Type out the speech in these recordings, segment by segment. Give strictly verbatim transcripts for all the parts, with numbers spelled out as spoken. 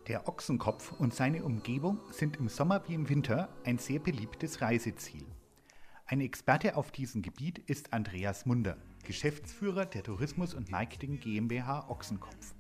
Der Ochsenkopf und seine Umgebung sind im Sommer wie im Winter ein sehr beliebtes Reiseziel. Ein Experte auf diesem Gebiet ist Andreas Munder, Geschäftsführer der Tourismus und Marketing GmbH Ochsenkopf.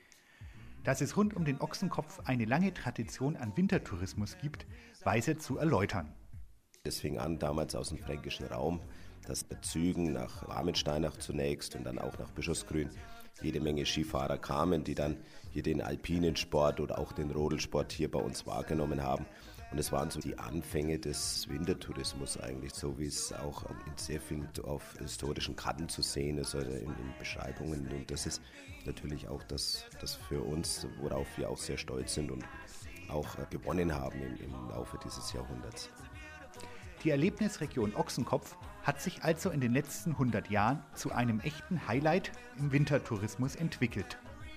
Dass es rund um den Ochsenkopf eine lange Tradition an Wintertourismus gibt, weiß er zu erläutern. Das fing an damals aus dem fränkischen Raum, dass bei Zügen nach Warmensteinach zunächst und dann auch nach Bischofsgrün jede Menge Skifahrer kamen, die dann hier den alpinen Sport oder auch den Rodelsport hier bei uns wahrgenommen haben. Und es waren so die Anfänge des Wintertourismus eigentlich, so wie es auch in sehr vielen auf historischen Karten zu sehen ist oder in, in Beschreibungen. Und das ist natürlich auch das, das für uns, worauf wir auch sehr stolz sind und auch gewonnen haben im, im Laufe dieses Jahrhunderts. Die Erlebnisregion Ochsenkopf hat sich also in den letzten hundert Jahren zu einem echten Highlight im Wintertourismus entwickelt.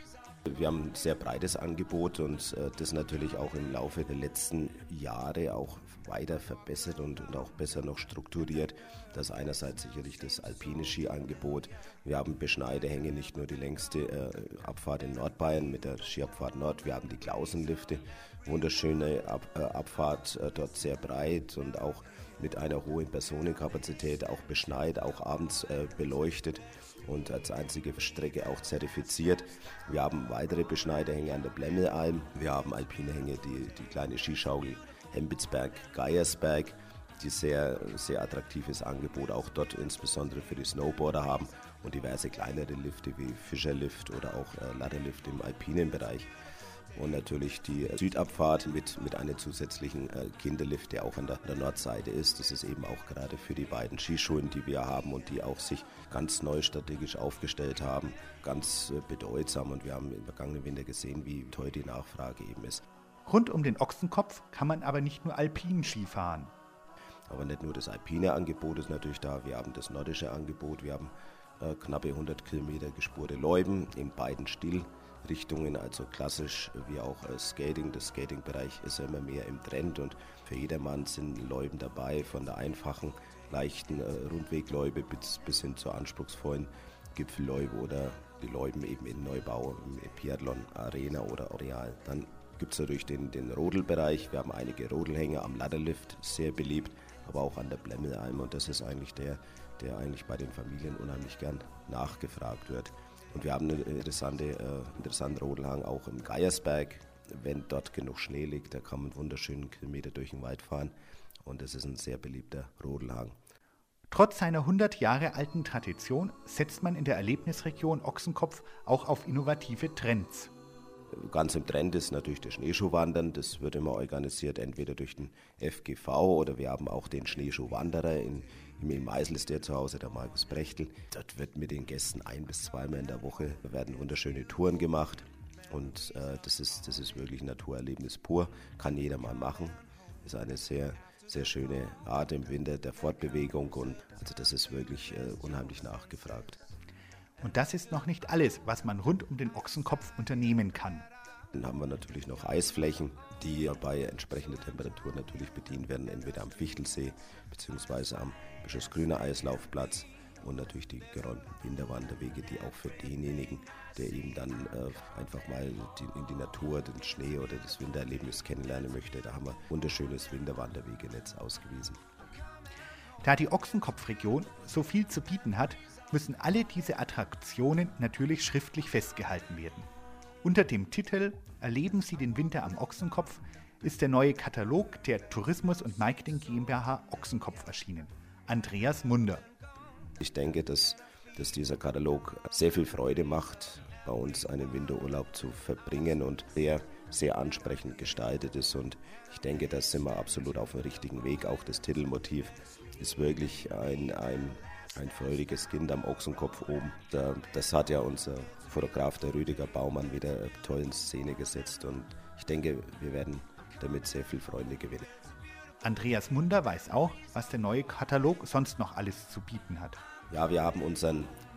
Wir haben ein sehr breites Angebot und äh, das natürlich auch im Laufe der letzten Jahre auch weiter verbessert und, und auch besser noch strukturiert. Das ist einerseits sicherlich das alpine Skiangebot. Wir haben Beschneidehänge, nicht nur die längste äh, Abfahrt in Nordbayern mit der Skiabfahrt Nord. Wir haben die Klausenlifte, wunderschöne Ab, äh, Abfahrt, äh, dort sehr breit und auch mit einer hohen Personenkapazität, auch beschneit, auch abends äh, beleuchtet und als einzige Strecke auch zertifiziert. Wir haben weitere Beschneidehänge an der Blemmelalm. Wir haben alpine Hänge, die, die kleine Skischaukel Hembitzberg, Geiersberg, die sehr, sehr attraktives Angebot auch dort insbesondere für die Snowboarder haben und diverse kleinere Lifte wie Fischerlift oder auch äh, Ladderlift im alpinen Bereich. Und natürlich die Südabfahrt mit, mit einem zusätzlichen äh, Kinderlift, der auch an der, der Nordseite ist. Das ist eben auch gerade für die beiden Skischulen, die wir haben und die auch sich ganz neu strategisch aufgestellt haben, ganz äh, bedeutsam. Und wir haben im vergangenen Winter gesehen, wie toll die Nachfrage eben ist. Rund um den Ochsenkopf kann man aber nicht nur Alpin-Ski fahren. Aber nicht nur das alpine Angebot ist natürlich da, wir haben das nordische Angebot, wir haben äh, knappe hundert Kilometer gespurte Loipen in beiden Stilrichtungen, also klassisch wie auch äh, Skating. Der Skating-Bereich ist ja immer mehr im Trend und für jedermann sind Loipen dabei, von der einfachen, leichten äh, Rundwegloipe bis, bis hin zur anspruchsvollen Gipfelloipe oder die Loipen eben in Neubau, im Biathlon Arena oder Areal. Dann gibt es natürlich den, den Rodelbereich. Wir haben einige Rodelhänge am Ladderlift, sehr beliebt, aber auch an der Blemmelalm. Und das ist eigentlich der, der eigentlich bei den Familien unheimlich gern nachgefragt wird. Und wir haben einen interessante, äh, interessanten Rodelhang auch im Geiersberg. Wenn dort genug Schnee liegt, da kann man einen wunderschönen Kilometer durch den Wald fahren. Und das ist ein sehr beliebter Rodelhang. Trotz seiner hundert Jahre alten Tradition setzt man in der Erlebnisregion Ochsenkopf auch auf innovative Trends. Ganz im Trend ist natürlich das Schneeschuhwandern. Das wird immer organisiert, entweder durch den F G V oder wir haben auch den Schneeschuhwanderer. In, in Meißel ist der zu Hause, der Markus Brechtel. Dort wird mit den Gästen ein- bis zweimal in der Woche werden wunderschöne Touren gemacht. Und äh, das ist, das ist wirklich ein Naturerlebnis pur. Kann jeder mal machen. Ist eine sehr, sehr schöne Art im Winter der Fortbewegung. Und also das ist wirklich äh, unheimlich nachgefragt. Und das ist noch nicht alles, was man rund um den Ochsenkopf unternehmen kann. Dann haben wir natürlich noch Eisflächen, die bei entsprechender Temperatur natürlich bedient werden, entweder am Fichtelsee bzw. am Bischofsgrüner Eislaufplatz und natürlich die geräumten Winterwanderwege, die auch für denjenigen, der eben dann äh, einfach mal die, in die Natur, den Schnee oder das Wintererlebnis kennenlernen möchte, da haben wir ein wunderschönes Winterwanderwegenetz ausgewiesen. Da die Ochsenkopfregion so viel zu bieten hat, müssen alle diese Attraktionen natürlich schriftlich festgehalten werden. Unter dem Titel »Erleben Sie den Winter am Ochsenkopf« ist der neue Katalog der Tourismus und Marketing GmbH Ochsenkopf erschienen. Andreas Munder. Ich denke, dass, dass dieser Katalog sehr viel Freude macht, bei uns einen Winterurlaub zu verbringen und sehr, sehr ansprechend gestaltet ist. Und ich denke, da sind wir absolut auf dem richtigen Weg. Auch das Titelmotiv ist wirklich ein, ein Ein freudiges Kind am Ochsenkopf oben. Das hat ja unser Fotograf, der Rüdiger Baumann, wieder toll in Szene gesetzt. Und ich denke, wir werden damit sehr viele Freunde gewinnen. Andreas Munder weiß auch, was der neue Katalog sonst noch alles zu bieten hat. Ja, wir haben unseren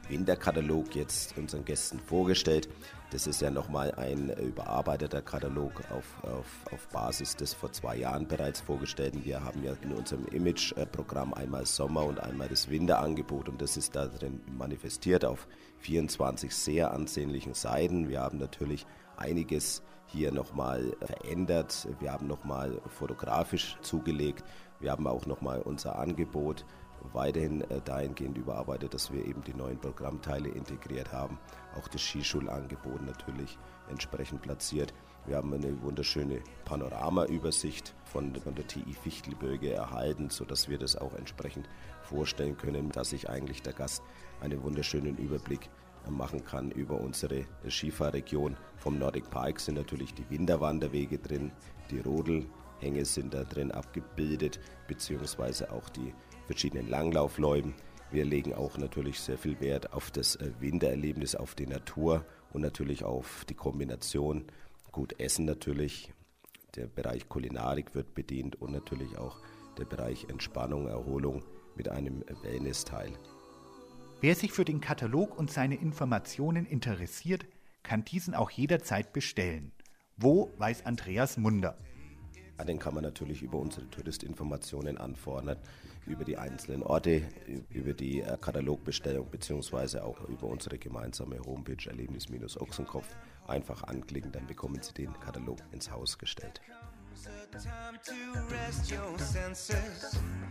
Winterkatalog jetzt unseren Gästen vorgestellt. Das ist ja nochmal ein überarbeiteter Katalog auf, auf, auf Basis des vor zwei Jahren bereits vorgestellten. Wir haben ja in unserem Image-Programm einmal Sommer und einmal das Winterangebot und das ist da drin manifestiert auf vierundzwanzig sehr ansehnlichen Seiten. Wir haben natürlich einiges hier nochmal verändert. Wir haben nochmal fotografisch zugelegt. Wir haben auch nochmal unser Angebot weiterhin dahingehend überarbeitet, dass wir eben die neuen Programmteile integriert haben. Auch das Skischulangebot natürlich entsprechend platziert. Wir haben eine wunderschöne Panoramaübersicht von, von der T I Fichtelgebirge erhalten, sodass wir das auch entsprechend vorstellen können, dass sich eigentlich der Gast einen wunderschönen Überblick machen kann über unsere Skifahrregion. Vom Nordic Park sind natürlich die Winterwanderwege drin, die Rodelhänge sind da drin abgebildet, beziehungsweise auch die verschiedenen Langlaufloipen. Wir legen auch natürlich sehr viel Wert auf das Wintererlebnis, auf die Natur und natürlich auf die Kombination. Gut Essen natürlich, der Bereich Kulinarik wird bedient und natürlich auch der Bereich Entspannung, Erholung mit einem Wellness-Teil. Wer sich für den Katalog und seine Informationen interessiert, kann diesen auch jederzeit bestellen. Wo, weiß Andreas Munder. Den kann man natürlich über unsere Touristinformationen anfordern, über die einzelnen Orte, über die Katalogbestellung beziehungsweise auch über unsere gemeinsame Homepage Erlebnis-Ochsenkopf. Einfach anklicken, dann bekommen Sie den Katalog ins Haus gestellt. Time to rest your senses.